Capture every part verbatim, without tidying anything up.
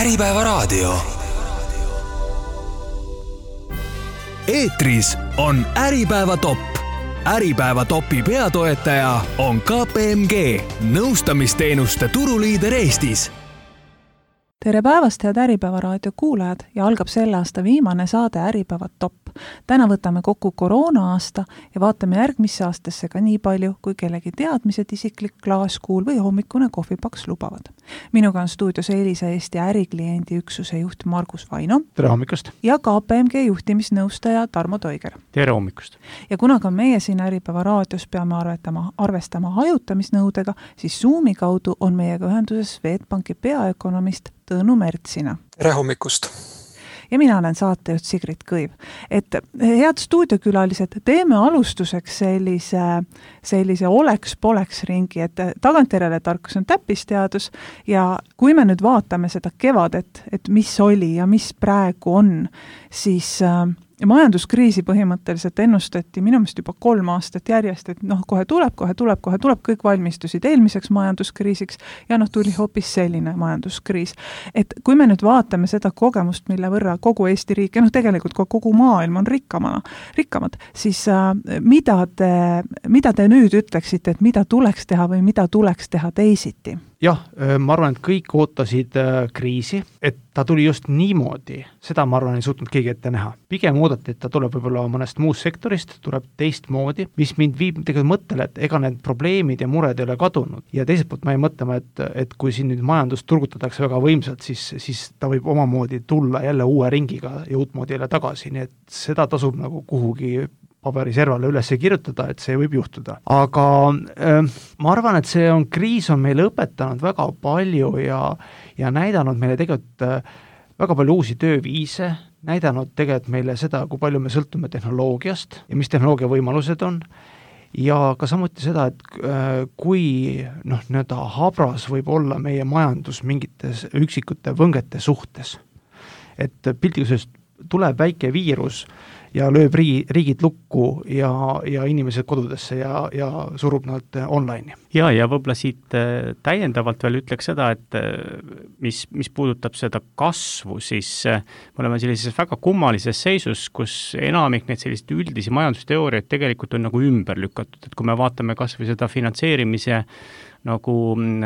Äripäevaraadio. Eetris on Äripäeva top. Äripäeva topi peatoetaja on K P M G, nõustamisteenuste turuliider Eestis. Tere päevast, head Äripäevaraadio kuulajad, ja algab selle aasta viimane saade Äripäeva top. Täna võtame kokku koroona aasta ja vaatame järgmisse aastasse ka nii palju, kui kellegi teadmised, isiklik klaaskuul või hommikune kohvipaks lubavad. Minuga on stuudios Elisa Eesti ärikliendi üksuse juht Margus Vaino. Tere hommikust. Ja K P M G juhtimisnõustaja Tarmo Toiger. Tere hommikust. Ja kuna ka meie siin Äripäevaraadios peame arvetama, arvestama hajutamisnõudega, siis Zoomi kaudu on meiega ühenduses Swedbanki peaökonomist Tõnu Mertsina. Tere hommikust. Ja mina olen saatejuht Sigrid Kõiv. Et head stuudiokülalised, teeme alustuseks sellise, sellise oleks-poleks ringi, et tagantjärele tarkus on täppisteadus ja kui me nüüd vaatame seda kevadet, et mis oli ja mis praegu on, siis äh, majanduskriisi põhimõtteliselt ennustati minu meelest juba kolm aastat järjest, et noh, kohe tuleb, kohe tuleb, kohe tuleb, kõik valmistusid eelmiseks majanduskriisiks ja noh, tuli hoopis selline majanduskriis. Et kui me nüüd vaatame seda kogemust, mille võrra kogu Eesti riik ja noh, tegelikult kogu maailm on rikkamana, rikkamad, siis äh, mida, te, mida te nüüd ütleksite, et mida tuleks teha või mida tuleks teha teisiti? Jah, ma arvan, et kõik ootasid kriisi, et ta tuli just niimoodi, seda ma arvan, ei suutnud keegi ette näha. Pigem oodati, et ta tuleb võib-olla mõnest muust sektorist, tuleb teistmoodi, mis mind viib tegelikult mõttele, et ega need probleemid ja mured ei ole kadunud. Ja teiselt poolt ma ei mõtlema, et, et kui siin nüüd majandust turgutatakse väga võimsalt, siis, siis ta võib omamoodi tulla jälle uue ringiga ja uutmoodi jälle tagasi, nii et seda tasub nagu kuhugi paberiservale üles kirjutada, et see võib juhtuda. Aga äh, ma arvan, et see on, kriis on meile õpetanud väga palju ja, ja näidanud meile tegelikult äh, väga palju uusi tööviise, näidanud tegelikult meile seda, kui palju me sõltume tehnoloogiast ja mis tehnoloogia võimalused on. Ja ka samuti seda, et äh, kui noh, nii-öelda habras võib olla meie majandus mingites üksikute võngete suhtes. Et pildiga tuleb väike viirus ja lööb riigi, riigid lukku ja, ja inimesed kodudesse ja, ja surub nad online'i. Ja, ja võib-olla siit täiendavalt veel ütleks seda, et mis, mis puudutab seda kasvu, siis me oleme sellises väga kummalises seisus, kus enamik neid sellist üldisi majandusteooriaid tegelikult on nagu ümber lükatud, et kui me vaatame kas või seda finantseerimise nagu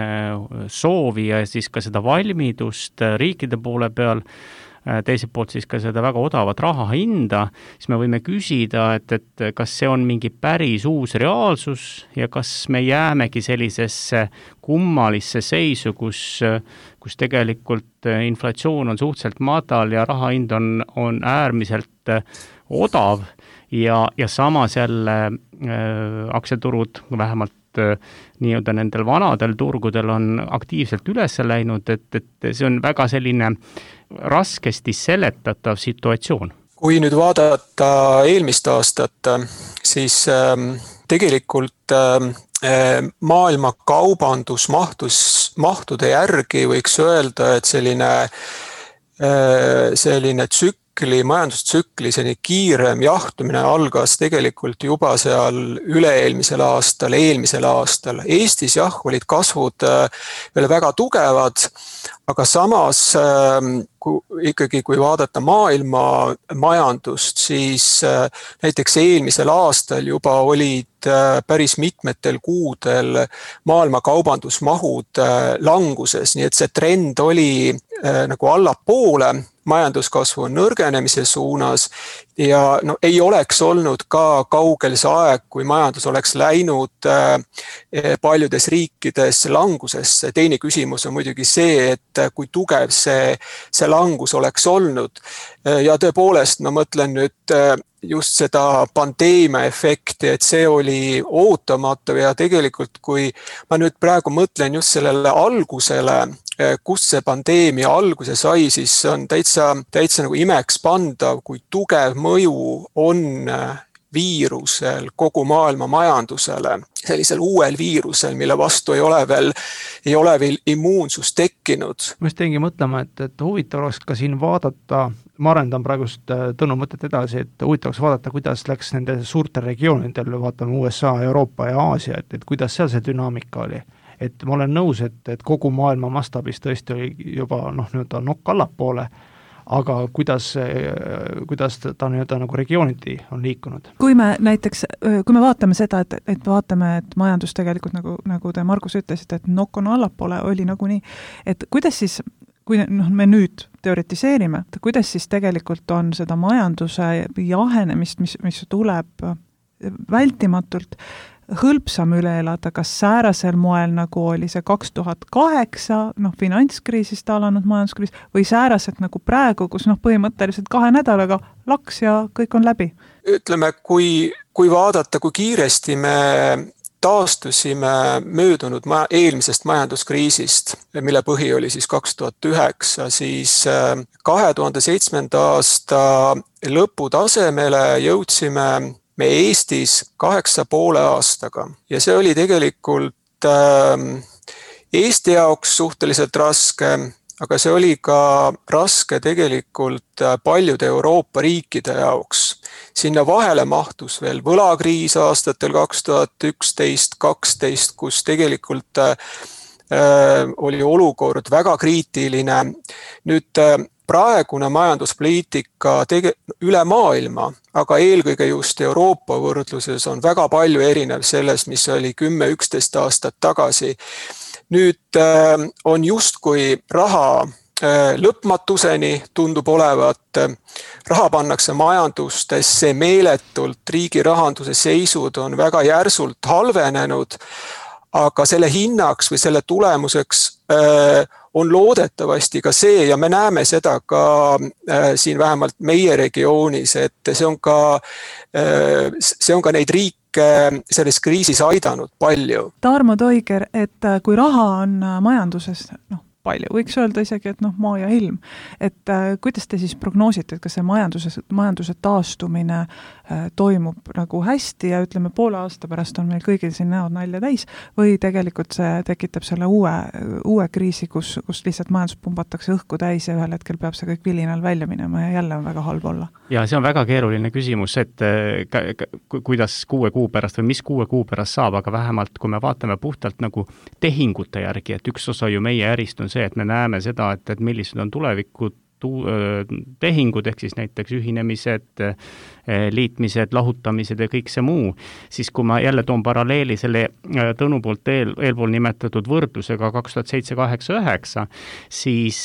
soovi ja siis ka seda valmidust riikide poole peal, teiselt poolt siis ka seda väga odavat raha hinda, siis me võime küsida, et, et kas see on mingi päris uus reaalsus ja kas me jäämegi sellisesse kummalisse seisu, kus, kus tegelikult inflatsioon on suhteliselt madal ja raha hind on, on äärmiselt odav ja, ja samas jälle äh, aktsiaturud vähemalt nii-öelda nendel vanadel turgudel on aktiivselt üles läinud, et, et see on väga selline raskesti seletatav situatsioon. Kui nüüd vaadata eelmist aastat, siis ähm, tegelikult ähm, maailma kaubandusmahtus, mahtude järgi võiks öelda, et selline, äh, selline tsükli, majandustsükli selline kiirem jahtumine algas tegelikult juba seal üle-eelmisel aastal, eelmisel aastal. Eestis jah, olid kasvud veel väga tugevad, aga samas kui, ikkagi kui vaadata maailma majandust, siis näiteks eelmisel aastal juba olid päris mitmetel kuudel maailma kaubandusmahud languses, nii et see trend oli nagu allapoole majanduskasvu nõrgenemise suunas ja no, ei oleks olnud ka kaugel see aeg, kui majandus oleks läinud äh, paljudes riikides langusesse. Teine küsimus on muidugi see, et kui tugev see, see langus oleks olnud. Ja tõepoolest, ma mõtlen nüüd äh, just seda pandeemia efekti, et see oli ootamatu ja tegelikult kui ma nüüd praegu mõtlen just sellele algusele, kus see pandeemia alguse sai, siis on täitsa, täitsa nagu imeks pandav, kui tugev mõju on viirusel kogu maailma majandusele, sellisel uuel viirusel, mille vastu ei ole veel, ei ole veel immuunsus tekkinud. Ma just teengi mõtlema, et, et huvitav oleks ka siin vaadata, ma arendan praegust Tõnu mõtet edasi, et huvitav oleks vaadata, kuidas läks nende suurte regioonidel, vaatame U S A, Euroopa ja Aasia, et, et kuidas seal see dünaamika oli. et ma olen nõus, et, et kogu maailma mastaabis tõesti oli juba noh, nii-öelda nokk allapoole, aga kuidas, kuidas ta nii-öelda nagu regiooniti on liikunud? Kui me näiteks, kui me vaatame seda, et, et vaatame, et majandus tegelikult nagu, nagu te Margus ütlesite, et nokk on allapoole, oli nagu nii, et kuidas siis, kui noh, me nüüd teoretiseerime, et kuidas siis tegelikult on seda majanduse jahenemist, mis, mis tuleb vältimatult hõlpsam üle elada, kas säärasel moel, nagu oli see kaks tuhat kaheksa, noh, finantskriisist alanud majanduskriis, või sääraselt nagu praegu, kus noh, põhimõtteliselt kahe nädalaga laks ja kõik on läbi? Ütleme, kui, kui vaadata, kui kiiresti me taastusime möödunud ma- eelmisest majanduskriisist, mille põhi oli siis kaks tuhat üheksa, siis kahe tuhande seitsmenda aasta lõpu tasemele jõudsime me Eestis kaheksa poole aastaga ja see oli tegelikult äh, Eesti jaoks suhteliselt raske, aga see oli ka raske tegelikult paljude Euroopa riikide jaoks. Sinna vahele mahtus veel võlakriis aastatel kaks tuhat üksteist kaksteist, kus tegelikult äh, oli olukord väga kriitiline. Nüüd äh, praegune majanduspoliitika tege- üle maailma, aga eelkõige just Euroopa võrdluses on väga palju erinev sellest, mis oli kümme üksteist aastat tagasi. Nüüd äh, on justkui raha äh, lõpmatuseni tundub olevat, raha pannakse majandustesse meeletult, riigi rahanduse seisud on väga järsult halvenenud, aga selle hinnaks või selle tulemuseks äh, on loodetavasti ka see ja me näeme seda ka äh, siin vähemalt meie regioonis, et see on ka, äh, see on ka neid riike selles kriisis aidanud palju. Tarmo Toiger, et kui raha on majanduses, noh, palju, võiks öelda isegi, et noh, maa ja ilm, et äh, kuidas te siis prognoosite, et kas see majanduse, majanduse taastumine äh, toimub nagu hästi ja ütleme, poole aasta pärast on meil kõigil siin näod nalja täis või tegelikult see tekitab selle uue, uue kriisi, kus, kus lihtsalt majandus pumbatakse õhku täis ja ühel hetkel peab see kõik vilinal välja minema ja jälle on väga halb olla? Ja see on väga keeruline küsimus, et ka, ka, kuidas kuue kuu pärast või mis kuue kuu pärast saab, aga vähemalt kui me vaatame puhtalt nagu tehingute järgi, et üks osa ju meie ärist on see, et me näeme seda, et, et millised on tulevikud tehingud, ehk siis näiteks ühinemised, liitmised, lahutamised ja kõik see muu, siis kui ma jälle toon paralleeli selle Tõnu poolt eel, eelpool nimetatud võrdlusega kaks tuhat seitse kaheksa üheksa, siis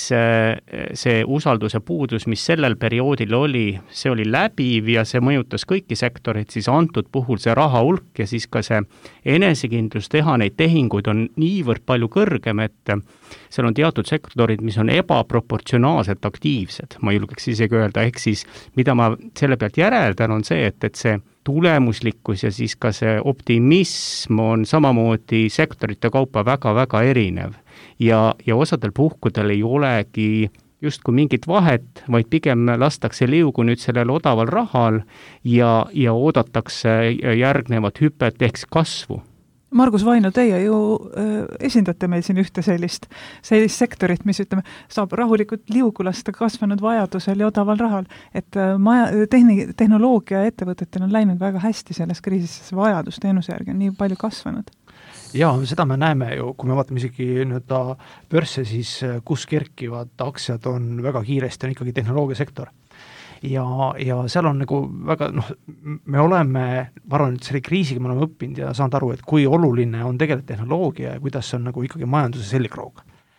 see usalduse puudus, mis sellel perioodil oli, see oli läbiv ja see mõjutas kõiki sektoreid, siis antud puhul see raha hulk ja siis ka see enesekindlus teha neid tehinguid on niivõrd palju kõrgem, et seal on teatud sektorid, mis on ebaproportsionaalselt aktiivsed, ma julgeks isegi öelda, ehk siis mida ma selle pealt järeldan on see, et, et see tulemuslikkus ja siis ka see optimism on samamoodi sektorite kaupa väga-väga erinev ja, ja osadel puhkudel ei olegi justkui mingit vahet, vaid pigem lastakse liugu nüüd sellel odaval rahal ja, ja oodatakse järgnevat hüpet ehk kasvu. Margus Vaino, teie ju äh, esindate meil siin ühte sellist, sellist sektorit, mis ütleme, saab rahulikult liugu lasta kasvanud vajadusel ja odaval rahal, et äh, maja, tehni, tehnoloogia ettevõtetel on läinud väga hästi selles kriisis, see vajadus teenuse järgi on nii palju kasvanud. Ja seda me näeme ju, kui me vaatame isegi nii-öelda börse, siis kus kerkivad aktsiad on väga kiiresti, on ikkagi tehnoloogiasektor. Ja, ja seal on nagu väga, noh, me oleme, ma arvan, et selle kriisiga me oleme õppinud ja saanud aru, et kui oluline on tegelikult tehnoloogia ja kuidas see on nagu ikkagi majanduse selgroog.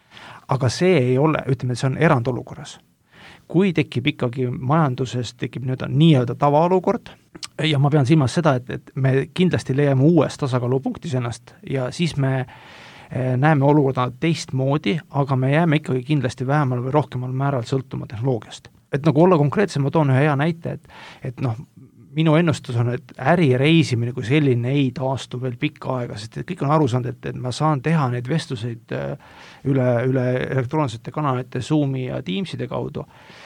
Aga see ei ole, ütleme, see on erandolukorras. Kui tekib ikkagi majanduses, tekib nii-öelda, nii-öelda tavaolukord ja ma pean silmas seda, et, et me kindlasti leiame uues tasakaalupunktis ennast ja siis me näeme olukorda teistmoodi, aga me jääme ikkagi kindlasti vähemal või rohkemal määral sõltuma tehnoloogiast. Et nagu olla konkreetsem, ma toon ühe hea näite, et, et noh, minu ennustus on, et ärireisimine kui selline ei taastu veel pikka aega, sest et kõik on aru saanud, et, et ma saan teha neid vestluseid üle, üle elektroonsete kanalite, Zoomi ja Teamside kaudu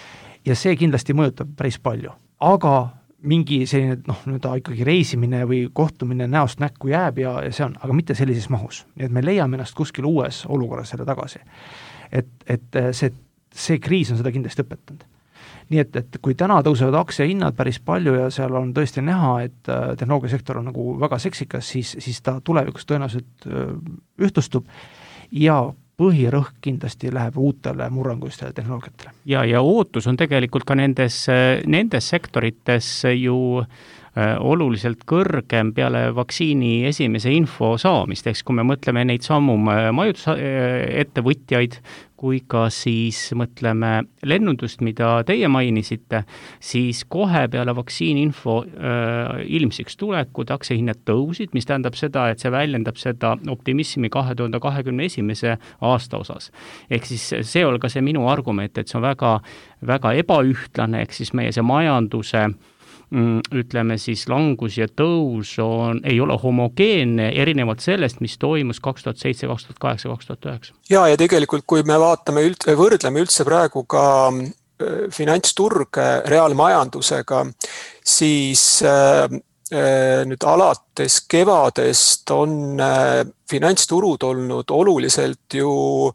ja see kindlasti mõjutab päris palju. Aga mingi selline, noh, nüüd ikkagi reisimine või kohtumine näost näkku jääb ja, ja see on, aga mitte sellises mahus. Nii et me leiame ennast kuskil uues olukorras selle tagasi. Et, et see, see kriis on seda kindlasti õpetanud. nii et, et kui täna tõusevad aktsiahinnad päris palju ja seal on tõesti näha, et tehnoloogiasektor on nagu väga seksikas, siis, siis ta tulevikus tõenäoliselt ühtlustub ja põhirõhk kindlasti läheb uutele murrangulistele tehnoloogiatele. Ja, ja ootus on tegelikult ka nendes, nendes sektorites ju oluliselt kõrgem peale vaktsiini esimese info saamist, eks kui me mõtleme neid sammu majutusettevõtjaid, kui ka siis mõtleme lennundust, mida teie mainisite, siis kohe peale vaktsiini info äh, ilmsiks tulekud aktsiahinnad tõusid, mis tähendab seda, et see väljendab seda optimismi kahe tuhande kahekümne esimese aasta osas. Ehk siis see on ka see minu argument, et see on väga, väga ebaühtlane, ehk siis meie see majanduse ütleme siis langus ja tõus on, ei ole homogeenne erinevalt sellest, mis toimus kaks tuhat seitse, kaks tuhat kaheksa, kaks tuhat üheksa. Ja, ja tegelikult kui me vaatame üld, võrdleme üldse praegu ka finantsturge reaalmajandusega, siis äh, nüüd alates kevadest on äh, finantsturud olnud oluliselt ju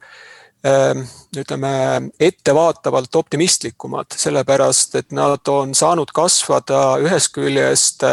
ütleme, ettevaatavalt optimistlikumad, sellepärast, et nad on saanud kasvada ühest küljest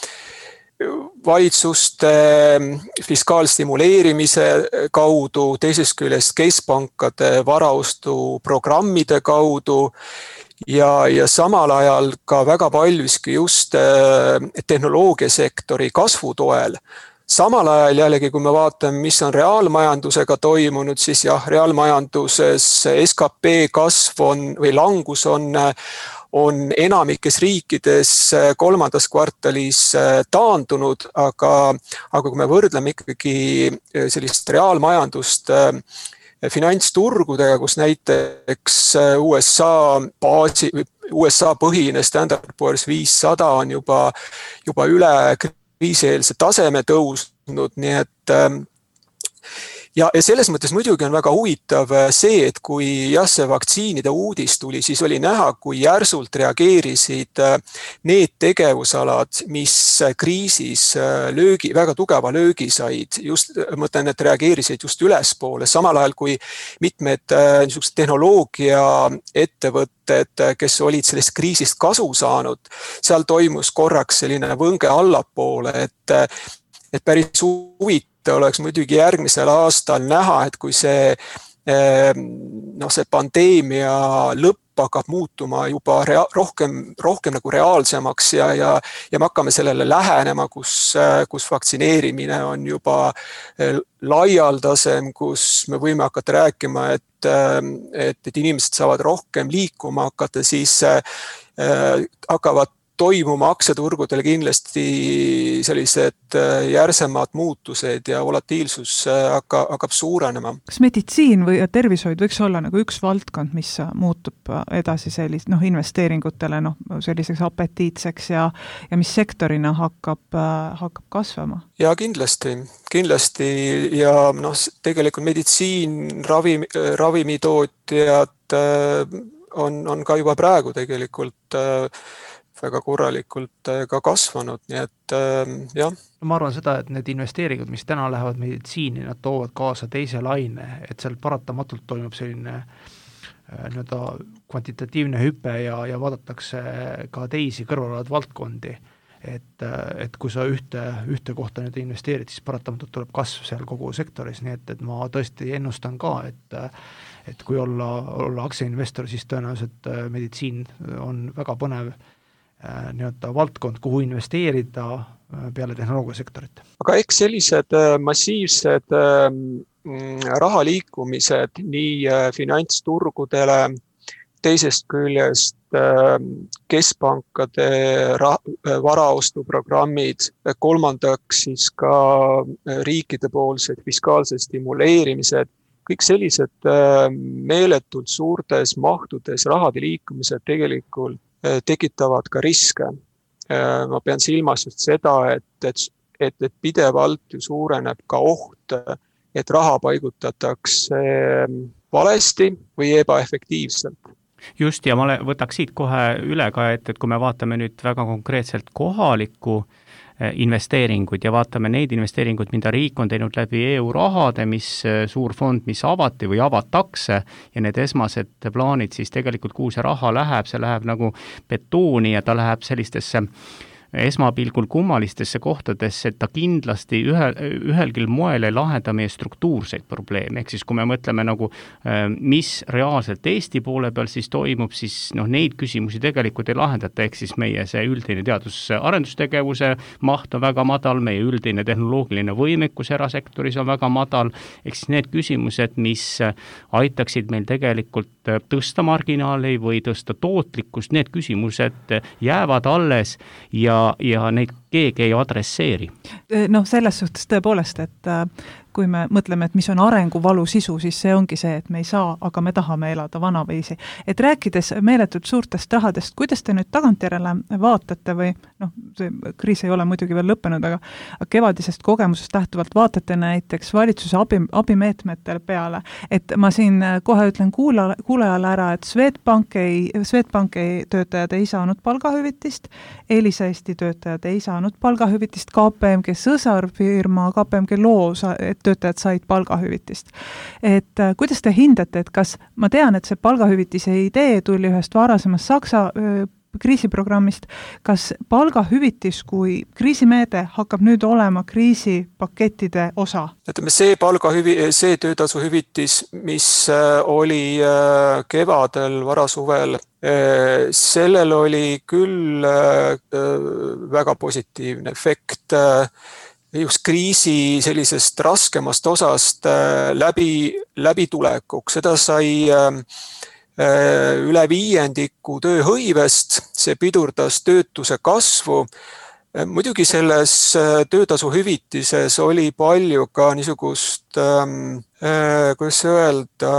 valitsuste fiskaalstimuleerimise kaudu, teisest küljest keskpankade varaostuprogrammide kaudu ja, ja samal ajal ka väga paljuski just tehnoloogiasektori kasvu toel. Samal ajal jällegi, kui me vaatame, mis on reaalmajandusega toimunud, siis jah, reaalmajanduses S K P kasv on, või langus on, on enamikes riikides kolmandas kvartalis taandunud, aga, aga kui me võrdleme ikkagi sellist reaalmajandust finantsturgudega, kus näiteks U S A baasi, U S A põhine Standard and Poor's viissada on juba, juba üle kriisieelse taseme tõusnud, nii et ja, ja selles mõttes muidugi on väga huvitav see, et kui jah, see vaktsiinide uudis tuli, siis oli näha, kui järsult reageerisid need tegevusalad, mis kriisis löögi, väga tugeva löögi said, just mõtlen, et reageerisid just ülespoole, samal ajal kui mitmed niisugused tehnoloogia ettevõtted, kes olid sellest kriisist kasu saanud, seal toimus korraks selline võnge allapoole, et, et päris huvitav oleks muidugi järgmisel aastal näha, et kui see, no, see pandeemia lõpp hakkab muutuma juba rea- rohkem, rohkem nagu reaalsemaks ja, ja, ja me hakkame sellele lähenema, kus, kus vaktsineerimine on juba laialdasem, kus me võime hakata rääkima, et, et, et inimesed saavad rohkem liikuma hakata, siis hakkavad toimuma aktsiaturgudel kindlasti sellised järsemad muutused ja volatiilsus hakkab, hakkab suurenema. Kas meditsiin või tervishoid võiks olla nagu üks valdkond, mis muutub edasi sellist, noh, investeeringutele, noh, selliseks apetiitseks ja, ja mis sektorina hakkab, hakkab kasvama? Ja kindlasti, kindlasti ja noh, tegelikult meditsiin, ravi, ravimitootjad on, on ka juba praegu tegelikult väga korralikult ka kasvanud, nii et jah. Ma arvan seda, et need investeeringud, mis täna lähevad meditsiini, nad toovad kaasa teise laine, et seal paratamatult toimub selline nii-öelda kvantitatiivne hüpe ja, ja vaadatakse ka teisi kõrvalevad valdkondi, et, et kui sa ühte, ühte kohta nüüd investeerid, siis paratamatult tuleb kasv seal kogu sektoris, nii et, et ma tõesti ennustan ka, et, et kui olla, olla aktsiainvestor, siis tõenäoliselt meditsiin on väga põnev nii-öelda valdkond, kuhu investeerida peale tehnoloogiasektorit. Aga eks sellised massiivsed rahaliikumised nii finantsturgudele, teisest küljest keskpankade varaostuprogrammid, kolmandaks siis ka riikidepoolsed fiskaalsed stimuleerimised, kõik sellised meeletult suurtes mahtudes rahade liikumised tegelikult tekitavad ka riske. Ma pean silmas just seda, et, et, et, et pidevalt ju suureneb ka oht, et raha paigutatakse valesti või ebaefektiivselt. Just, ja ma võtaks siit kohe üle ka, et, et kui me vaatame nüüd väga konkreetselt kohalikku investeeringuid ja vaatame neid investeeringuid, mida riik on teinud läbi E U rahade, mis suur fond, mis avati või avatakse ja need esmased plaanid siis tegelikult, kuhu see raha läheb, see läheb nagu betooni ja ta läheb sellistesse esmapilgul kummalistesse kohtadesse, et ta kindlasti ühe, ühelgi moel ei lahenda meie struktuurseid probleeme, ehk siis kui me mõtleme nagu, mis reaalselt Eesti poole peal siis toimub, siis noh, neid küsimusi tegelikult ei lahendata, ehk siis meie see üldine teadus-arendustegevuse maht on väga madal, meie üldine tehnoloogiline võimekus erasektoris on väga madal, ehk siis need küsimused, mis aitaksid meil tegelikult tõsta marginaali või tõsta tootlikkust, need küsimused jäävad alles ja ja neid keegi ei adresseeri. Noh, selles suhtes tõepoolest, et kui me mõtleme, et mis on arenguvalu sisu, siis see ongi see, et me ei saa, aga me tahame elada vanaviisi. Et rääkides meeletult suurtest rahadest, kuidas te nüüd tagantjärele vaatate või noh, see kriis ei ole muidugi veel lõppenud, aga kevadisest kogemusest lähtuvalt vaatate näiteks valitsuse abi, abimeetmetel peale, et ma siin kohe ütlen kuula, kuulajale ära, et Swedbank ei, Swedbank ei töötajad ei saanud palgahüvitist, Elisa Eesti töötajad ei saanud palgahüvitist, K P M G sõsarfirma, K P M G loo, et töötajad said palgahüvitist. Et kuidas te hindate, et kas, ma tean, et see palgahüvitise idee tuli ühest varasemast Saksa öö, kriisiprogrammist, kas palgahüvitis kui kriisimeede hakkab nüüd olema kriisipakettide osa? Ütleme, see palgahüvi, see töötasuhüvitis, mis oli kevadel, varasuvel, sellel oli küll väga positiivne efekt just kriisi sellisest raskemast osast läbi, läbi tulekuks. Seda sai üle viiendiku tööhõivest, see pidurdas töötuse kasvu. Muidugi selles töötasuhüvitises oli palju ka niisugust, kuidas öelda,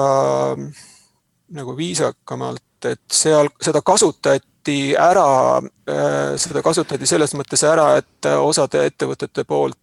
nagu viisakamalt, et seal seda kasutati ära, seda kasutati selles mõttes ära, et osade ettevõtete poolt,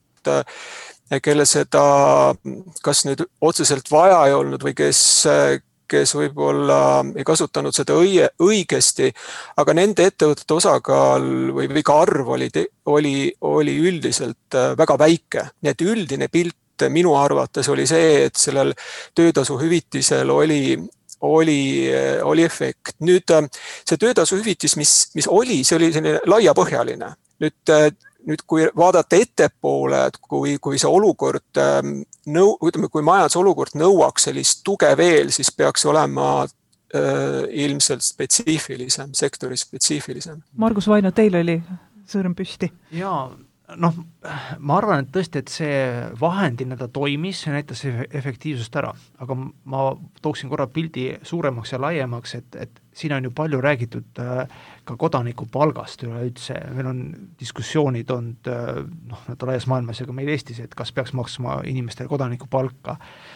kelle seda kas nüüd otseselt vaja ei olnud või kes, kes võib-olla ei kasutanud seda õige, õigesti, aga nende ettevõtete osakaal või, või ka arv oli, oli, oli üldiselt väga väike. Nii et üldine pilt minu arvates oli see, et sellel töötasuhüvitisel oli oli, oli efekt. Nüüd see töötasuhüvitis, mis, mis oli, see oli selline laiapõhjaline. Nüüd, nüüd kui vaadata ettepoole, et kui, kui see olukord, nõu, ütleme, kui majandusolukord nõuaks sellist tuge veel, siis peaks olema äh, ilmselt spetsiifilisem, sektori spetsiifilisem. Margus Vaino, teil oli sõrm püsti. Jaa, noh, ma arvan, et tõesti, et see vahendina ta toimis, see näitas efektiivsust ära, aga ma tooksin korra pildi suuremaks ja laiemaks, et, et siin on ju palju räägitud ka kodaniku palgast üleüldse, meil on diskussioonid olnud noh, nad laias maailmas ja ka meil Eestis, et kas peaks maksma inimestele kodaniku palka.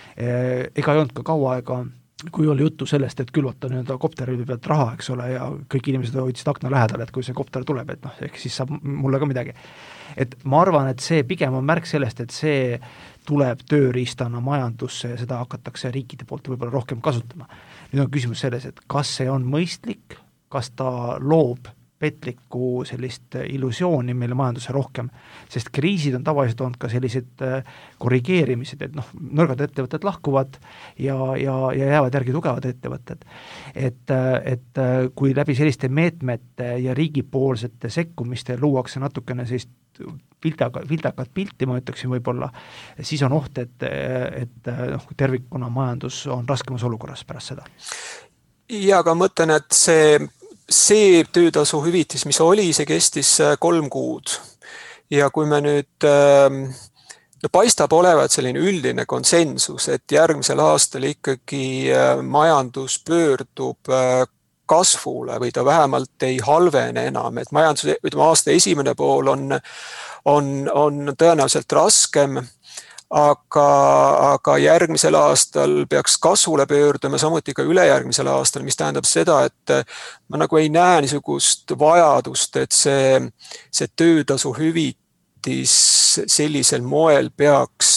Ega ei olnud ka kaua aega, kui oli juttu sellest, et külvata nii-öelda kopteri pealt raha, eks ole, ja kõik inimesed hoidsid akna lähedal, et kui see kopter tuleb, et noh, ehk siis saab mulle ka midagi. Et ma arvan, et see pigem on märk sellest, et see tuleb tööriistana majandusse ja seda hakatakse riikide poolt võib-olla rohkem kasutama. Nüüd on küsimus selles, et kas see on mõistlik, kas ta loob petlikku sellist illusiooni meile majandusse rohkem, sest kriisid on tavaliselt olnud ka sellised korrigeerimised, et noh, nõrgad ettevõtted lahkuvad ja, ja, ja jäävad järgi tugevad ettevõtted. Et, et kui läbi selliste meetmete ja riigipoolsete sekkumiste luuakse natukene sellist vildakat, vildakat pilti, ma ütleksin võib-olla, siis on oht, et, et noh, tervikuna majandus on raskemas olukorras pärast seda. Ja aga mõtlen, et see See töötasu hüvitis, mis oli, see kestis kolm kuud. Ja kui me nüüd, no paistab olevat selline üldine konsensus, et järgmisel aastal ikkagi majandus pöördub kasvule või ta vähemalt ei halvene enam, et majandus, ütleme, aasta esimene pool on, on, on tõenäoliselt raskem, aga, aga järgmisel aastal peaks kasvule pöörduma, samuti ka ülejärgmisel aastal, mis tähendab seda, et ma nagu ei näe niisugust vajadust, et see, see töötasu hüvitis sellisel moel peaks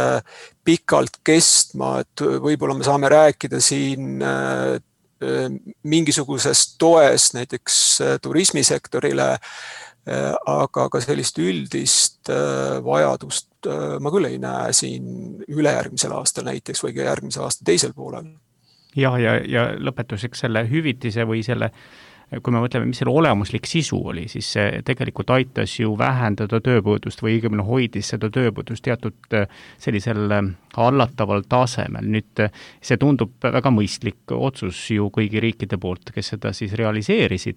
pikalt kestma, et võib-olla me saame rääkida siin mingisugusest toest näiteks turismisektorile aga ka sellist üldist vajadust ma küll ei näe siin ülejärgmisel aastal näiteks või ka järgmise aasta teisel poolel. Ja, ja, ja lõpetuseks selle hüvitise või selle, kui me mõtleme, mis selle olemuslik sisu oli, siis see tegelikult aitas ju vähendada tööpuudust või õigemini hoidis seda tööpuudust teatud sellisel hallataval tasemel. Nüüd see tundub väga mõistlik otsus ju kõigi riikide poolt, kes seda siis realiseerisid.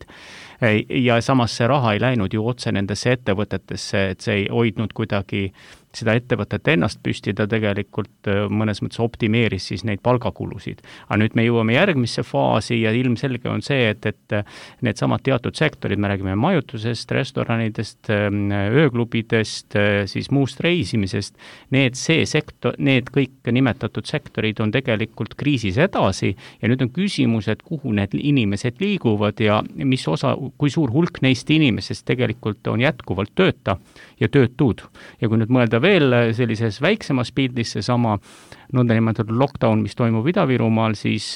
Ja samas see raha ei läinud ju otse nendesse ettevõtetesse, et see ei hoidnud kuidagi seda ettevõtet ennast püsti, ta tegelikult mõnes mõttes optimeeris siis neid palgakulusid. Aga nüüd me jõuame järgmisse faasi ja ilmselge on see, et, et need samad teatud sektorid, me räägime majutusest, restoranidest, ööklubidest, siis muust reisimisest, need, see sektor, need kõik nimetatud sektorid on tegelikult kriisis edasi ja nüüd on küsimus, et kuhu need inimesed liiguvad ja mis osa, kui suur hulk neist inimesest tegelikult on jätkuvalt tööta ja töötud. Ja kui nüüd mõelda veel sellises väiksemas pildis seesama nõndanimetatud lockdown, mis toimub Ida-Virumaal, siis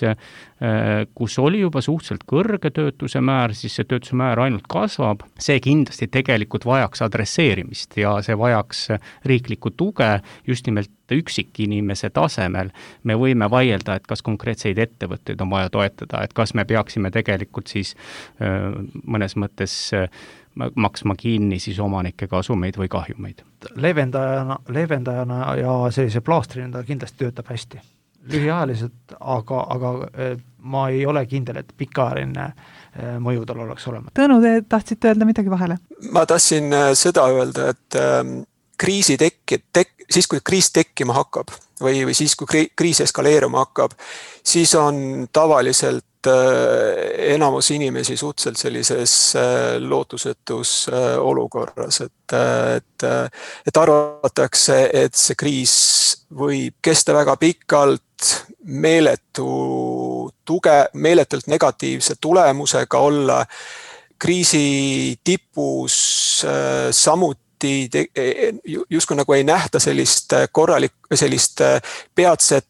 kus oli juba suhteliselt kõrge töötuse määr, siis see töötuse määr ainult kasvab. See kindlasti tegelikult vajaks adresseerimist ja see vajaks riiklikku tuge just nimelt üksikinimese tasemel. Me võime vaielda, et kas konkreetseid ettevõtteid on vaja toetada, et kas me peaksime tegelikult siis mõnes mõttes maksma kinni siis omanike kasumeid või kahjumeid. Leevendajana, leevendajana ja sellise plaastrina ta kindlasti töötab hästi. Lühiajaliselt, aga, aga ma ei ole kindel, et pikaajaline mõju tal oleks olema. Tõnu, te tahtsite öelda midagi vahele? Ma tahtsin seda öelda, et kriisi tekki, tek, siis kui kriis tekkima hakkab või, või siis kui kriis eskaleeruma hakkab, siis on tavaliselt enamus inimesi suhteliselt sellises lootusetus olukorras, et, et, et arvatakse, et see kriis võib kesta väga pikalt, meeletu tuge, meeletult negatiivse tulemusega olla, kriisi tipus samuti justkui nagu ei nähta sellist korralik, sellist peatset,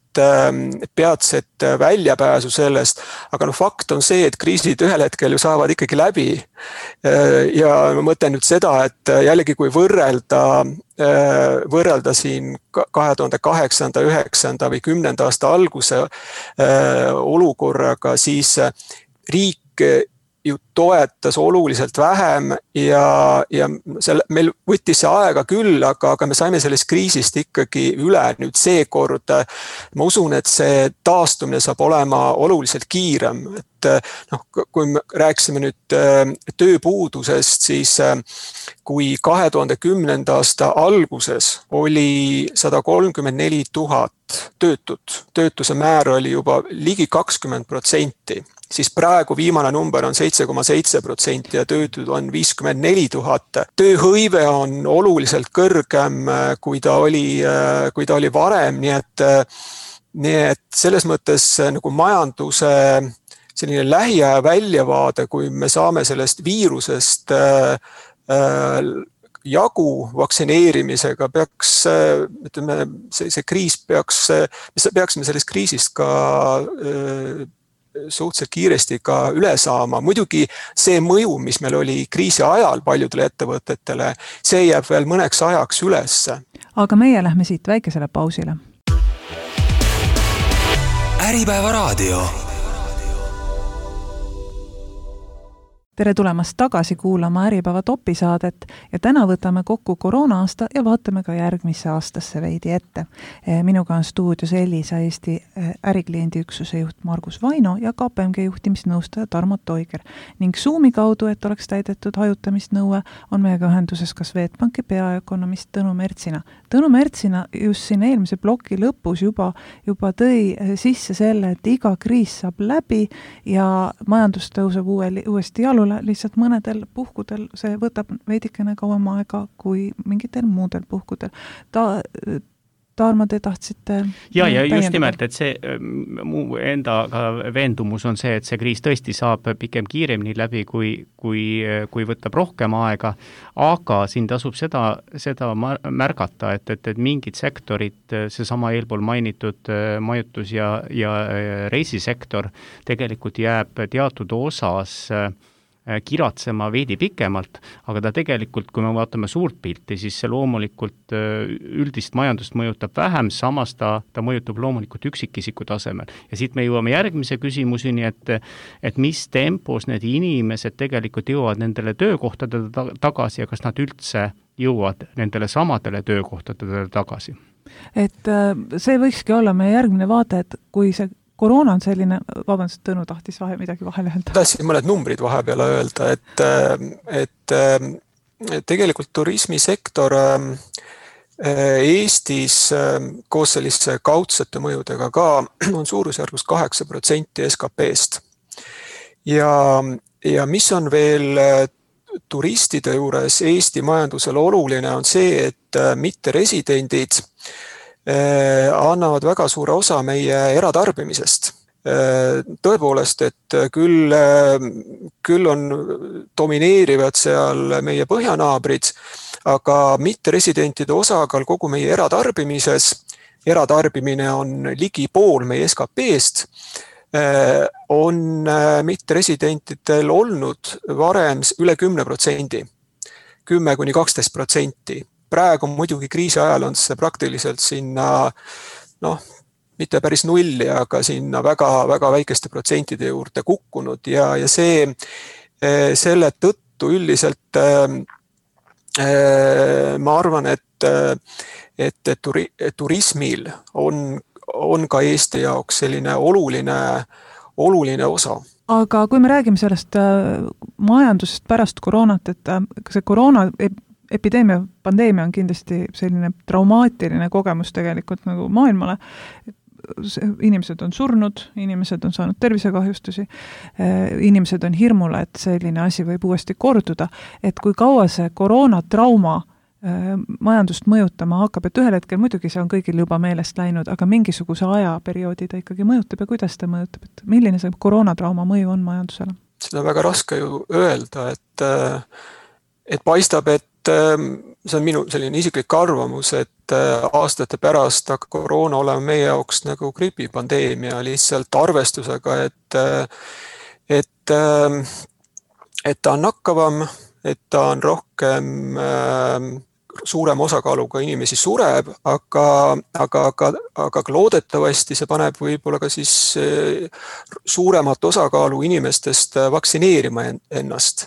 peatset väljapääsu sellest, aga no fakt on see, et kriisid ühel hetkel ju saavad ikkagi läbi. Ja ma mõtlen nüüd seda, et jällegi kui võrrelda, võrrelda siin kahe tuhande kaheksanda, üheksanda või kümnenda aasta alguse olukorraga, siis riik ju toetas oluliselt vähem ja, ja selle, meil võttis see aega küll, aga, aga me saime sellest kriisist ikkagi üle. Nüüd seekord ma usun, et see taastumine saab olema oluliselt kiirem. Et, noh, kui me rääksime nüüd tööpuudusest, siis kui kahe tuhande kümnenda aasta alguses oli sada kolmkümmend neli tuhat töötut, töötuse määr oli juba ligi kakskümmend protsenti, siis praegu viimane number on seitse koma seitse protsenti ja töötud on viiskümmend neli tuhat. Tööhõive on oluliselt kõrgem, kui ta oli, kui ta oli varem, nii et, nii et selles mõttes nagu majanduse selline lähiaja väljavaade, kui me saame sellest viirusest jagu vaktsineerimisega, peaks, ütleme, see, see kriis peaks, me peaksime sellest kriisist ka suhteliselt kiiresti ka üle saama. Muidugi see mõju, mis meil oli kriisi ajal paljudele ettevõtetele, see jääb veel mõneks ajaks ülesse. Aga meie lähme siit väikesele pausile. Äripäeva raadio. Tere tulemast tagasi kuulama Äripäeva topisaadet ja täna võtame kokku koroona-aasta ja vaatame ka järgmisse aastasse veidi ette. Minuga on stuudios Elisa Eesti ärikliendi üksuse juht Margus Vaino ja K P M G juhtimisnõustaja Tarmo Toiger. Ning Zoomi kaudu, et oleks täidetud hajutamisnõue, on meiega ühenduses ka Swedbanki peaökonomist Tõnu Mertsina. Tõnu Mertsina just siin eelmise ploki lõpus juba, juba tõi sisse selle, et iga kriis saab läbi ja majandus tõuseb uue, uuesti jalule. Lihtsalt mõnedel puhkudel see võtab veidikene kauem aega kui mingitel muudel puhkudel. Ta, Taarma, te tahtsite... Ja, ja just nimelt, et see mu enda veendumus on see, et see kriis tõesti saab pikem kiiremini läbi, kui, kui, kui võtab rohkem aega, aga siin tasub seda, seda märgata, et, et, et mingid sektorid, seesama eelpool mainitud majutus ja, ja reisisektor tegelikult jääb teatud osas kiratsema veidi pikemalt, aga ta tegelikult, kui me vaatame suurt pilti, siis see loomulikult üldist majandust mõjutab vähem, samas ta, ta mõjutab loomulikult üksikisiku tasemel. Ja siit me jõuame järgmise küsimuseni, et, et mis tempos need inimesed tegelikult jõuavad nendele töökohtadele tagasi ja kas nad üldse jõuavad nendele samadele töökohtadele tagasi? Et see võikski olla meie järgmine vaade, et kui see koroona on selline, vabandust, Tõnu tahtis vahe, midagi vahele öelda. Tahtsin mõned numbrid vahepeale öelda, et, et tegelikult turismisektor Eestis koos sellise kaudsete mõjudega ka on suurusjärgus kaheksa protsenti S K P-st. Ja, ja mis on veel turistide juures Eesti majandusele oluline on see, et mitte residendid annavad väga suure osa meie eratarbimisest. Tõepoolest, et küll, küll on domineerivad seal meie põhjanaabrid, aga mitteresidentide osakaal kogu meie eratarbimises, eratarbimine on ligi pool meie S K P-st, on mitteresidentidel olnud varem üle kümne protsendi, kümme kuni kaksteist protsenti. Praegu muidugi kriisi ajal on see praktiliselt sinna, noh, mitte päris nulli, aga sinna väga, väga väikeste protsentide juurde kukkunud ja, ja see, selle tõttu üldiselt ma arvan, et, et, et, turi, et turismil on, on ka Eesti jaoks selline oluline, oluline osa. Aga kui me räägime sellest majandusest pärast koroonat, et see koroona epideemia, pandeemia on kindlasti selline traumaatiline kogemus tegelikult nagu maailmale. Inimesed on surnud, inimesed on saanud tervisekahjustusi, inimesed on hirmule, et selline asi võib uuesti korduda. Et kui kaua see koroonatrauma majandust mõjutama hakkab, et ühel hetkel muidugi see on kõigil juba meelest läinud, aga mingisuguse ajaperioodi ta ikkagi mõjutab ja kuidas ta mõjutab, et milline see koroonatrauma mõju on majandusele? Seda on väga raske ju öelda, et, et paistab, et see on minu selline isiklik arvamus, et aastate pärast hakkab koroona olema meie jaoks nagu gripipandeemia lihtsalt arvestusega, et, et, et ta on nakkavam, et ta on rohkem suurem osakaaluga inimesi sureb, aga, aga, aga, aga loodetavasti see paneb võib-olla ka siis suuremat osakaalu inimestest vaktsineerima ennast.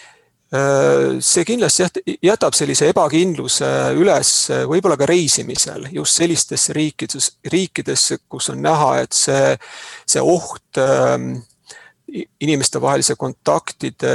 See kindlasti jätab sellise ebakindluse üles võib-olla ka reisimisel, just sellistesse riikides, riikidesse, kus on näha, et see, see oht inimeste vahelise kontaktide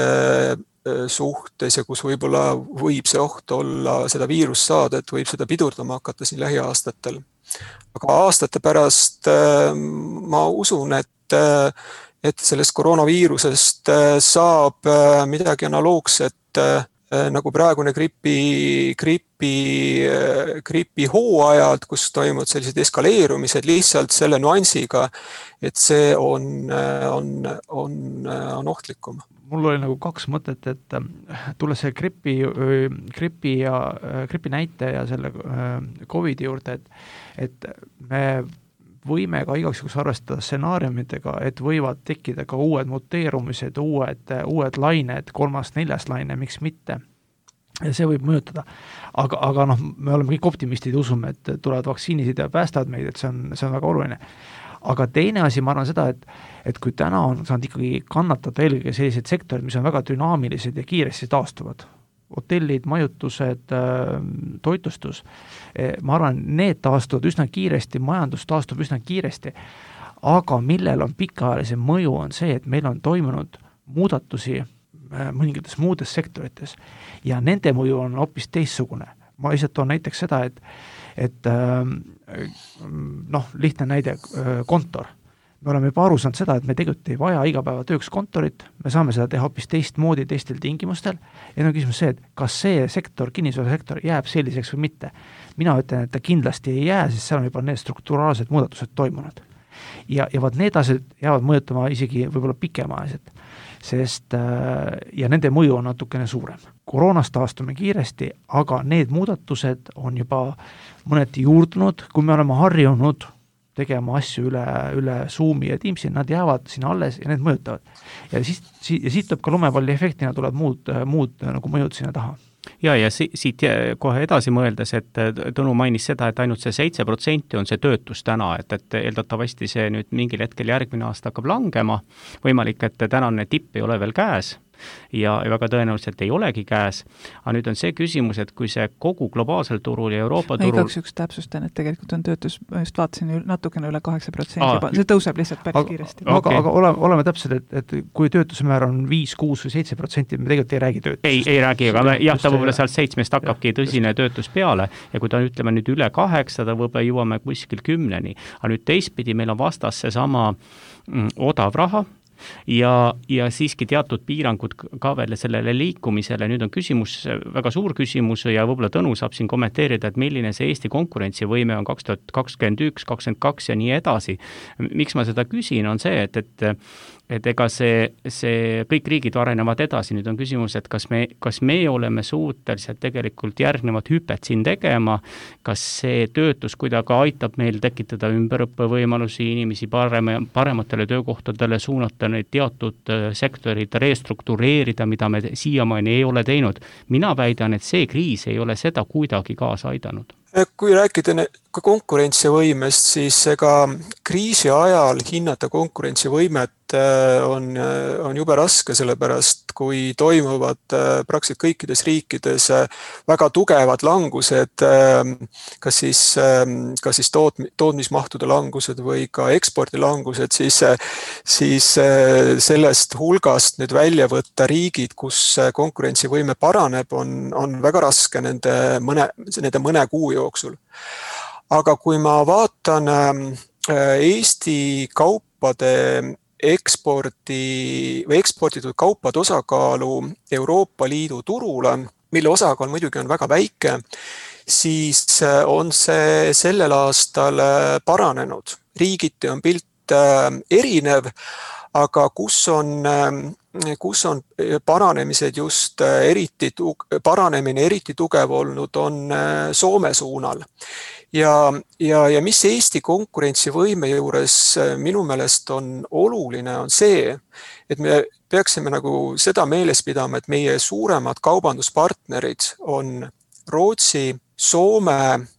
suhtes ja kus võib-olla võib see oht olla seda viirust saada, et võib seda pidurdama hakata siin lähiaastatel. Aga aastate pärast ma usun, et et sellest koroonaviirusest saab midagi analoogset nagu praegune gripi, gripi, gripi hooajad, kus toimuvad sellised eskaleerumised lihtsalt selle nuansiga, et see on, on, on, on ohtlikum. Mul oli nagu kaks mõtet, et tulles see gripi, gripi, ja, gripi näite ja selle COVID juurde, et, et me võime ka igaksjuks arvestada stsenaariumidega, et võivad tekkida ka uued muteerumised, uued, uued lained, kolmas, neljas laine, miks mitte. Ja see võib mõjutada. Aga, aga noh, me oleme kõik optimistid ja usume, et tulevad vaktsiinisid ja päästavad meid, et see on, see on väga oluline. Aga teine asi, ma arvan seda, et, et kui täna on saanud ikkagi kannatada eelkõige sellised sektorid, mis on väga dünaamilised ja kiiresti taastuvad, hotellid, majutused, toitlustus, ma arvan, need taastuvad üsna kiiresti, majandus taastub üsna kiiresti, aga millel on pikaajalise mõju on see, et meil on toimunud muudatusi mõningates muudes sektorites ja nende mõju on hoopis teistsugune. Ma lihtsalt toon näiteks seda, et, et noh, lihtne näide, kontor. Me oleme juba aru saanud seda, et me tegelikult ei vaja igapäeva tööks kontorit, me saame seda teha hoopis teistmoodi teistel tingimustel ja on küsimus see, et kas see sektor, kinnisvarasektor jääb selliseks või mitte. Mina ütlen, et ta kindlasti ei jää, sest seal on juba need strukturaalsed muudatused toimunud. Ja, ja vaat need asjad jäävad mõjutama isegi võib-olla pikemaajaliselt, sest ja nende mõju on natukene suurem. Koroonast taastume kiiresti, aga need muudatused on juba mõneti juurdunud, kui me oleme harjunud tegema asju üle, üle Zoomi ja Teamsi, nad jäävad sinna alles ja need mõjutavad. Ja siis, ja siit tuleb ka lumepalli efektina tuleb muud, muud nagu mõjud sinna taha. Ja, ja si- siit kohe edasi mõeldes, et Tõnu mainis seda, et ainult see seitse protsenti on see töötus täna, et, et eeldatavasti see nüüd mingil hetkel järgmine aasta hakkab langema, võimalik, et tänane tipp ei ole veel käes, ja väga tõenäoliselt ei olegi käes, aga nüüd on see küsimus, et kui see kogu globaalsel turul ja Euroopa turul... Igaks üks täpsustan, et tegelikult on töötus, ma just vaatasin natukene üle kaheksa protsendi, see tõuseb lihtsalt päris aga, kiiresti. Aga, okay. aga oleme, oleme täpselt, et, et kui töötuse määr on viis, kuus või seitse protsenti, me tegelikult ei räägi töötust. Ei, ei räägi, aga me, jah, ta võib-olla sealt seitsmest hakkabki tõsine töötus peale ja kui ta ütleme nüüd üle kaheksa, ta võib-olla jõuame kuskil kümneni. Aga nüüd teistpidi meil on vastas seesama mm, odav raha, ja, ja siiski teatud piirangud ka veel sellele liikumisele. Nüüd on küsimus, väga suur küsimus ja võib-olla Tõnu saab siin kommenteerida, et milline see Eesti konkurentsivõime on kaks tuhat kakskümmend üks, kakskümmend kaks ja nii edasi. Miks ma seda küsin, on see, et, et et ega see, see kõik riigid arenevad edasi, nüüd on küsimus, et kas me, kas me oleme suutelised tegelikult järgnevat hüpet siin tegema, kas see töötus kuidagi aitab meil tekitada ümberõppevõimalusi, inimesi parema, parematele töökohtadele suunata neid teatud sektorid restruktureerida, mida me siiamaani ei ole teinud. Mina väidan, et see kriis ei ole seda kuidagi kaasa aidanud. Kui rääkida konkurentsivõimest, siis ega kriisi ajal hinnata konkurentsivõimet on, on jube raske, sellepärast kui toimuvad praktiliselt kõikides riikides väga tugevad langused, kas siis, kas siis toot, tootmismahtude langused või ka ekspordilangused, siis, siis sellest hulgast nüüd välja võtta riigid, kus konkurentsivõime paraneb, on, on väga raske nende mõne, nende mõne kuu jooksul. Aga kui ma vaatan Eesti kaupade ekspordi või eksporditud kaupade osakaalu Euroopa Liidu turule, mille osakaal muidugi on väga väike, siis on see sellel aastal paranenud. Riigiti on pilt erinev, aga kus on, kus on paranemised just eriti, paranemine eriti tugev olnud, on Soome suunal. Ja, ja, ja mis Eesti konkurentsivõime juures minu meelest on oluline, on see, et me peaksime nagu seda meeles pidama, et meie suuremad kaubanduspartnerid on Rootsi, Soome,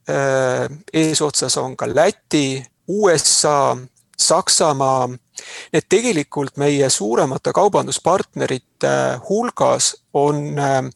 eesotsas on ka Läti, U S A, Saksamaa. Need tegelikult meie suuremate kaubanduspartnerite hulgas on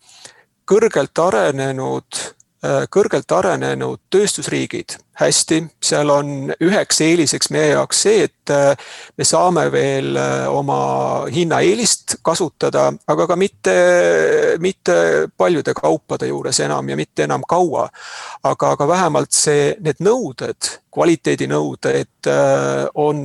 kõrgelt arenenud kõrgelt arenenud tööstusriigid. Hästi, seal on üheks eeliseks meie jaoks see, et me saame veel oma hinnaeelist kasutada, aga ka mitte, mitte paljude kaupade juures enam ja mitte enam kaua. Aga, aga vähemalt see, need nõuded, kvaliteedinõuded on,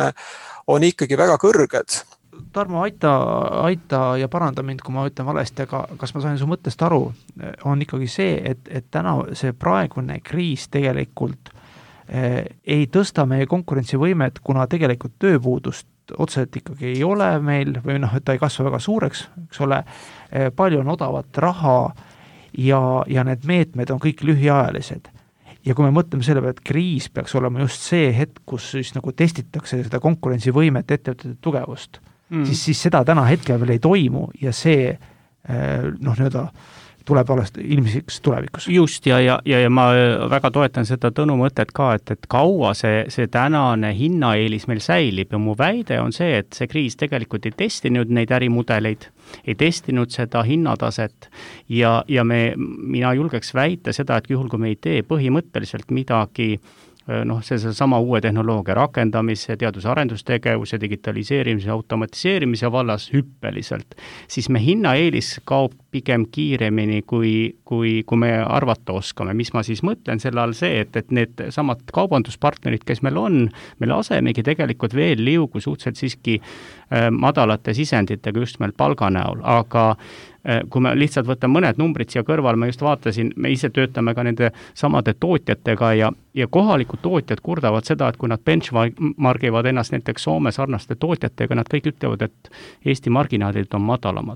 on ikkagi väga kõrged. Tarmo, aita, aita ja paranda mind, kui ma ütlen valesti, aga kas ma sain su mõttest aru, on ikkagi see, et, et täna see praegune kriis tegelikult eh, ei tõsta meie konkurentsivõimet, kuna tegelikult tööpuudust otseselt ikkagi ei ole meil või noh, et ta ei kasva väga suureks, eks ole, eh, palju on odavat raha ja, ja need meetmed on kõik lühiajalised. Ja kui me mõtleme selle peale, et kriis peaks olema just see hetk, kus siis nagu testitakse seda konkurentsivõimet, ettevõtete tugevust, Mm. Siis, siis seda täna hetkel veel ei toimu ja see noh, nii-öelda tuleb alles ilmsiks tulevikus. Just ja, ja, ja, ja ma väga toetan seda Tõnu mõtet ka, et, et kaua see, see tänane hinnaeelis meil säilib ja mu väide on see, et see kriis tegelikult ei testinud neid ärimudeleid, ei testinud seda hinnataset ja, ja me, mina julgeks väita seda, et juhul kui me ei tee põhimõtteliselt midagi noh, see sama uue tehnoloogia rakendamise, teadus-arendustegevuse, digitaliseerimise, automatiseerimise vallas hüppeliselt, siis me hinnaeelis kaob pigem kiiremini, kui, kui, kui me arvata oskame. Mis ma siis mõtlen selle all see, et, et need samad kaubanduspartnerid, kes meil on, me lasemegi tegelikult veel liugu suhteliselt siiski äh, madalate sisenditega just meil palga näol, aga kui me lihtsalt võtame mõned numbrid siia kõrval, ma just vaatasin, me ise töötame ka nende samade tootjatega ja, ja kohalikud tootjad kurdavad seda, et kui nad benchmargivad ennast näiteks Soome sarnaste tootjatega, nad kõik ütlevad, et Eesti marginaalid on madalamad.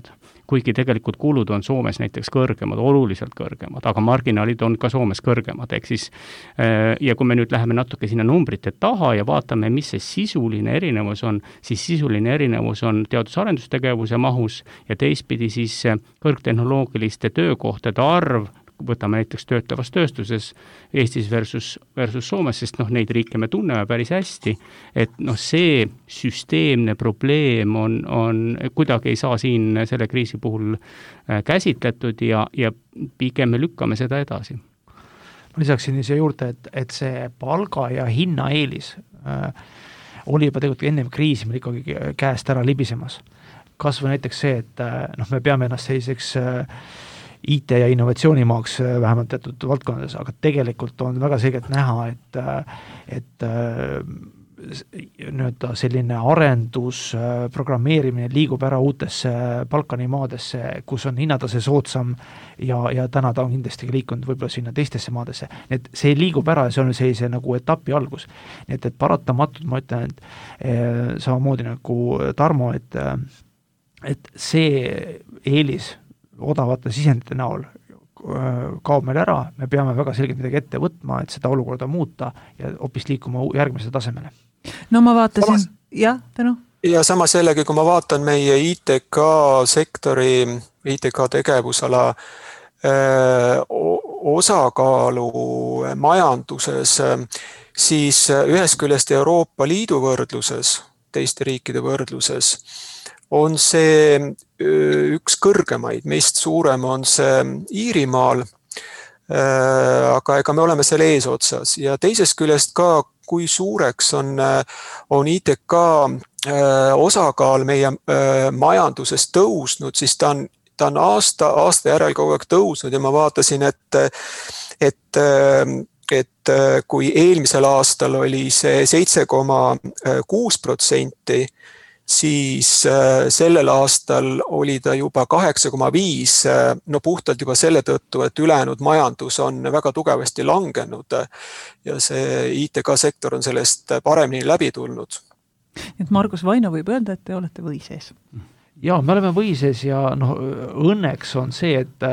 kuigi tegelikult kulud on Soomes näiteks kõrgemad, oluliselt kõrgemad, aga marginaalid on ka Soomes kõrgemad, ehk siis ja kui me nüüd läheme natuke sinna numbrite taha ja vaatame, mis see sisuline erinevus on, siis sisuline erinevus on teadus-arendustegevuse mahus ja teistpidi siis kõrgtehnoloogiliste töökohtade arv, võtame näiteks töötlevas tööstuses Eestis versus, versus Soomes, sest noh, neid riike me tunneme päris hästi, et noh, see süsteemne probleem on, on kuidagi ei saa siin selle kriisi puhul käsitletud ja, ja pigem me lükkame seda edasi. Ma lisaksin siia juurde, et, et see palga ja hinna eelis äh, oli juba tegelikult ennem kriisi meil ikkagi käest ära libisemas. Kas või näiteks see, et äh, noh, me peame ennast selliseks äh, I T ja innovatsioonimaaks vähemalt teatud valdkondades, aga tegelikult on väga selgelt näha, et, et nii-öelda selline arendus, programmeerimine liigub ära uutesse Balkani maadesse, kus on hinnatase soodsam ja, ja täna ta on kindlasti liikunud võib-olla sinna teistesse maadesse. Et see liigub ära ja see on sellise nagu etapi algus. Nii et, et paratamatult ma ütlen, et eh, samamoodi nagu Tarmo, et, et see eelis odavate sisendite näol kaob meil ära, me peame väga selgelt midagi ette võtma, et seda olukorda muuta ja hoopis liikuma järgmise tasemele. No ma vaatasin, samas, jah, tänu. Ja samas jällegi, kui ma vaatan meie I T K sektori, I T K tegevusala öö, osakaalu majanduses, siis ühest küljest Euroopa Liidu võrdluses, teiste riikide võrdluses, on see üks kõrgemaid, meist suurem on see Iirimaal, aga ega me oleme selle eesotsas ja teisest küljest ka, kui suureks on, on I T K osakaal meie majanduses tõusnud, siis ta on, ta on aasta, aasta järel kogu aeg tõusnud ja ma vaatasin, et, et, et kui eelmisel aastal oli see seitse koma kuus protsenti, siis sellel aastal oli ta juba kaheksa koma viis, no puhtalt juba selle tõttu, et ülejäänud majandus on väga tugevasti langenud ja see I T K sektor on sellest paremini läbi tulnud. Et Margus Vaino võib öelda, et te olete või sees. Ja, me oleme või sees ja noh, õnneks on see, et,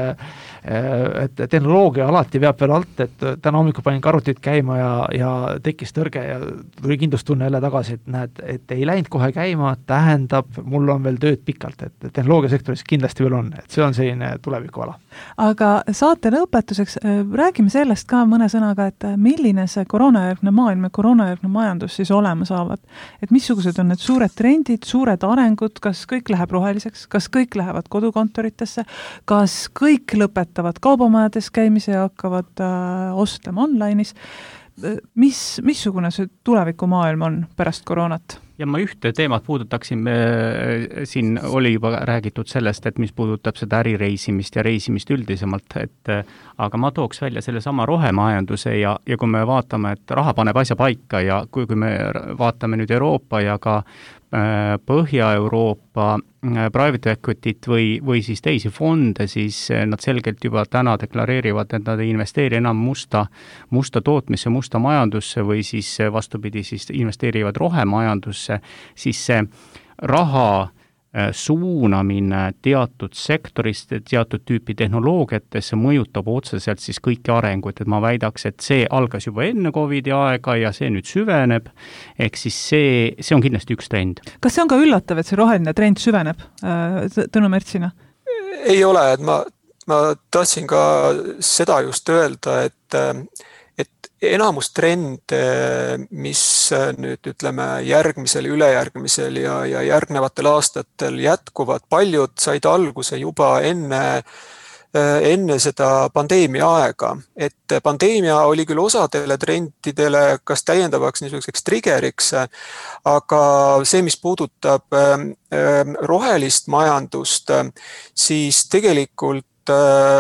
et tehnoloogia alati veab veel alt, et täna hommikul panin karutid käima ja, ja tekkis tõrge ja tuli kindlustunne jälle tagasi, et näed, et ei läinud kohe käima, tähendab, mul on veel tööd pikalt, et tehnoloogiasektoris kindlasti veel on, et see on selline tulevikuala. Aga saate lõpetuseks räägime sellest ka mõne sõnaga, et milline see koroonajärgne maailm ja koroonajärgne majandus siis olema saavad, et missugused on need suured trendid, suured arengud, kas kõik läheb roheliseks, kas kõik lähevad kodukontoritesse, kas kõik lõpetavad kaubamajades käimise ja hakkavad äh, ostlema online'is. Mis, missugune see tulevikumaailm on pärast koroonat? Ja ma ühte teemat puudutaksin, siin oli juba räägitud sellest, et mis puudutab seda ärireisimist ja reisimist üldisemalt, et aga ma tooks välja selle sama rohemajanduse ja, ja kui me vaatame, et raha paneb asja paika ja kui, kui me vaatame nüüd Euroopa ja ka Põhja-Euroopa private equity't või, või siis teisi fonde, siis nad selgelt juba täna deklareerivad, et nad ei investeeri enam musta, musta tootmisse, musta majandusse või siis vastupidi, siis investeerivad rohemajandusse, siis see raha suunamine teatud sektorist, teatud tüüpi tehnoloogiatesse mõjutab otseselt siis kõiki arenguid, et ma väidaks, et see algas juba enne Covidi aega ja see nüüd süveneb, ehk siis see, see on kindlasti üks trend. Kas see on ka üllatav, et see roheline trend süveneb, Tõnu Mertsina? Ei ole, et ma, ma tahtsin ka seda just öelda, et et enamus trende, mis nüüd ütleme järgmisel, ülejärgmisel ja, ja järgnevatel aastatel jätkuvad, paljud said alguse juba enne, enne seda pandeemia aega. Et pandeemia oli küll osadele trendidele kas täiendavaks niisuguseks triggeriks, aga see, mis puudutab rohelist majandust, siis tegelikult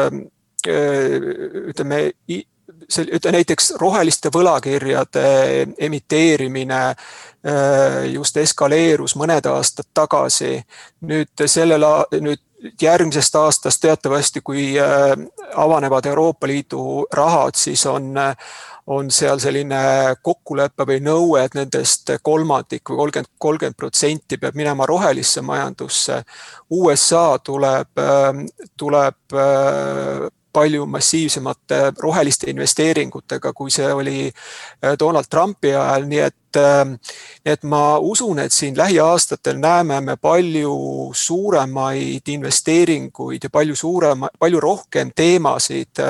ütleme, See, näiteks roheliste võlakirjade emiteerimine just eskaleerus mõned aastad tagasi. Nüüd, sellel, nüüd järgmisest aastast teatavasti, kui avanevad Euroopa Liidu rahad, siis on, on seal selline kokkulepe või nõue, et nendest kolmandik või kolmkümmend, kolmkümmend protsenti peab minema rohelisse majandusse. U S A tuleb, tuleb palju massiivsemate roheliste investeeringutega, kui see oli Donald Trumpi ajal, nii et, et ma usun, et siin lähiaastatel näeme me palju suuremaid investeeringuid ja palju suurema, palju rohkem teemasid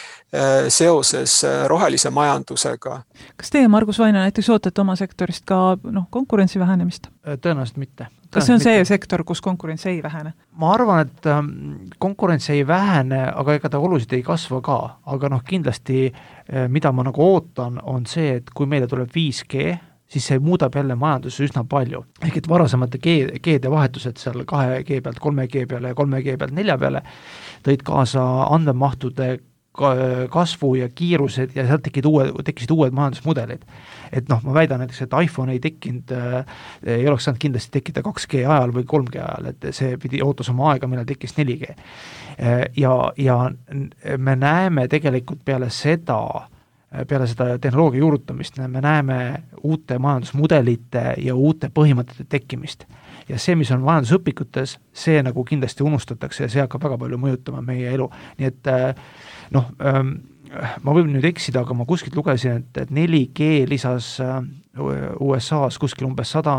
seoses rohelise majandusega. Kas teie, Margus Vaino, näiteks ootate oma sektorist ka noh, konkurentsi vähenemist? Tõenäoliselt mitte. Kas see on see sektor, kus konkurents ei vähene? Ma arvan, et konkurents ei vähene, aga ega ta oluliselt ei kasva ka. Aga noh, kindlasti, mida ma nagu ootan, on see, et kui meile tuleb viis G, siis see muudab jälle majandusse üsna palju. Ehk et varasemate G-de vahetused seal kahe G pealt kolme G peale ja kolme G pealt nelja peale tõid kaasa andmemahtude kasvu ja kiirused ja sealt tekkisid uued, tekkisid uued majandusmudelid. Et noh, ma väidan näiteks, et iPhone ei tekkinud, ei oleks saanud kindlasti tekkida kaks G ajal või kolm G ajal, et see pidi ootas oma aega, millal tekkis neli G. Ja, ja me näeme tegelikult peale seda, peale seda tehnoloogia juurutamist, me näeme uute majandusmudelite ja uute põhimõtete tekkimist. Ja see, mis on majandusõpikutes, see nagu kindlasti unustatakse ja see hakkab väga palju mõjutama meie elu. Nii et noh, ma võin nüüd eksida, aga ma kuskilt lugesin, et, et neli G lisas U S A-s kuskil umbes sada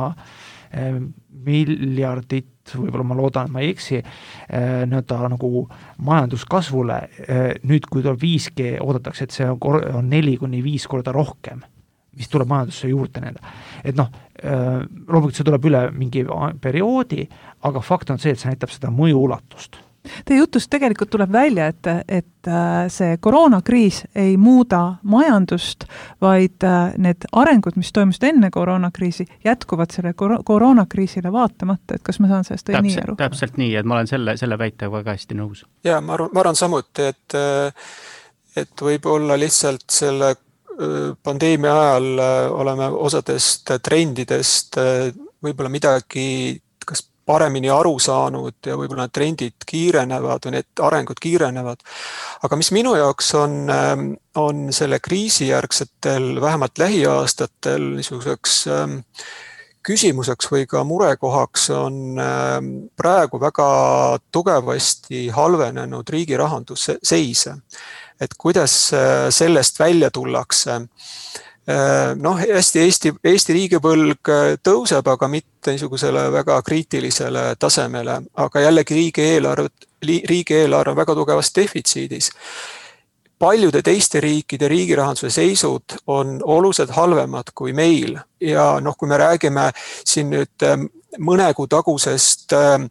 miljardit, võib-olla ma loodan, et ma ei eksi, nii-öelda nagu majanduskasvule. Nüüd, kui tuleb viis G, oodatakse, et see on neli kuni viis korda rohkem, mis tuleb majandusse juurde nende. Et noh, loomulikult see tuleb üle mingi perioodi, aga fakt on see, et see näitab seda mõju ulatust. Teie jutust tegelikult tuleb välja, et, et see koroonakriis ei muuda majandust, vaid need arengud, mis toimusid enne koroonakriisi, jätkuvad selle koroonakriisile vaatamata, et kas ma saan sellest täpselt, nii aru? Täpselt nii, et ma olen selle, selle väitega väga hästi nõus. Ja, ma arvan, ma arvan samuti, et, et võib-olla lihtsalt selle pandeemia ajal oleme osadest trendidest võib-olla midagi kas paremini aru saanud ja võib-olla need trendid kiirenevad või need arengud kiirenevad. Aga mis minu jaoks on, on selle kriisijärgsetel, vähemalt lähiaastatel niisuguseks küsimuseks või ka murekohaks on praegu väga tugevasti halvenenud riigi rahandusseise. Et kuidas sellest välja tullakse. Noh, hästi Eesti, Eesti riigivõlg tõuseb, aga mitte niisugusele väga kriitilisele tasemele, aga jällegi riigieelarve, riigieelarve on väga tugevas defitsiidis. Paljude teiste riikide riigirahanduse seisud on oluliselt halvemad kui meil ja noh, kui me räägime siin nüüd mõne kuu tagusest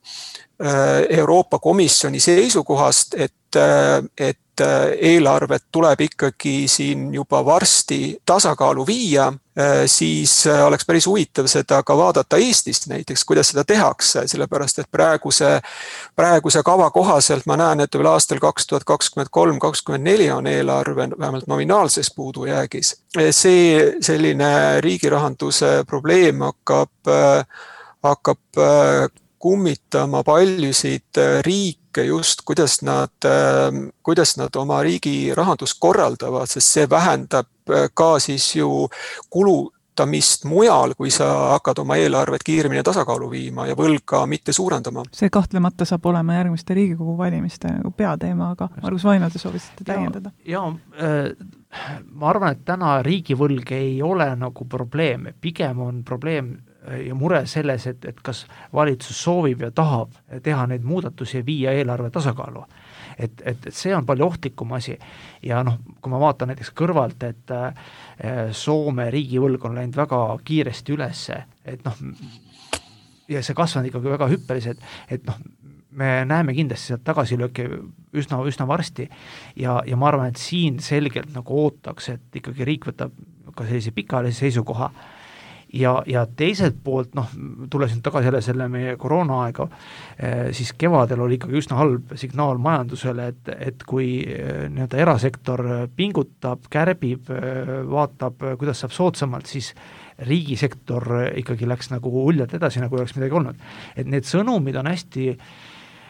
Euroopa Komisjoni seisukohast, et, et eelarvet tuleb ikkagi siin juba varsti tasakaalu viia, siis oleks päris huvitav seda ka vaadata Eestist näiteks, kuidas seda tehakse, sellepärast et praeguse, praeguse kava kohaselt ma näen, et veel aastal kaks tuhat kakskümmend kolm kakskümmend neli on eelarve vähemalt nominaalses puudujäägis. See selline riigirahanduse probleem hakkab, hakkab kummitama paljusid riike just, kuidas nad, kuidas nad oma riigi rahandust korraldavad, sest see vähendab ka siis ju kulutamist mujal, kui sa hakkad oma eelarvet kiiremini tasakaalu viima ja võlga mitte suurendama. See kahtlemata saab olema järgmiste Riigikogu valimiste nagu peateema, aga Margus Vaino, te soovisite täiendada? Ja, ja ma arvan, et täna riigivõlg ei ole nagu probleem, pigem on probleem ja mure selles, et, et kas valitsus soovib ja tahab teha neid muudatusi ja viia eelarve tasakaalu. Et, et, et see on palju ohtlikum asi. Ja noh, kui ma vaatan näiteks kõrvalt, et Soome riigivõlg on läinud väga kiiresti ülesse, et noh, ja see kasvanud ikkagi väga hüppeliselt, et noh, me näeme kindlasti sealt tagasilööki üsna, üsna varsti ja, ja ma arvan, et siin selgelt nagu ootaks, et ikkagi riik võtab ka sellise pikaajalise seisukoha. Ja, ja teiselt poolt, noh, tulesin tagasi jälle selle meie koroona aega, siis kevadel oli ikkagi üsna halb signaal majandusele, et, et kui nii-öelda erasektor pingutab, kärbib, vaatab, kuidas saab soodsamalt, siis riigisektor ikkagi läks nagu uljalt edasi, nagu oleks midagi olnud. Et need sõnumid on hästi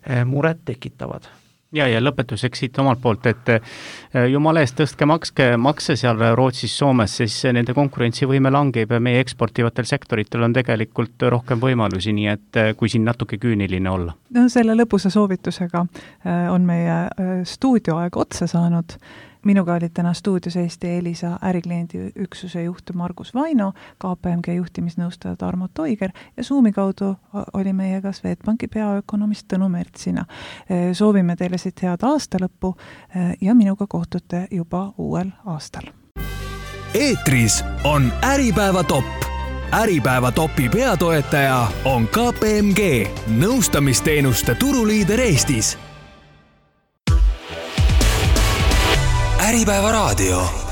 muret tekitavad. ja, ja lõpetuseks siit omalt poolt, et jumala eest tõstke makske, makse seal Rootsis, Soomes, siis nende konkurentsivõime langeb ja meie eksportivatel sektoritel on tegelikult rohkem võimalusi, nii et kui siin natuke küüniline olla. No selle lõpusa soovitusega on meie stuudioaeg otsa saanud. Minuga olid täna stuudios Eesti Elisa ärikliendi üksuse juht Margus Vaino, K P M G juhtimisnõustaja Tarmo Toiger ja Zoomi kaudu oli meiega Swedbanki peaökonomist Tõnu Mertsina. Soovime teile siit head aasta lõppu ja minuga kohtute juba uuel aastal. Eetris on Äripäeva topp. Äripäeva topi peatoetaja on K P M G, nõustamisteenuste turuliider Eestis. Äripäeva raadio.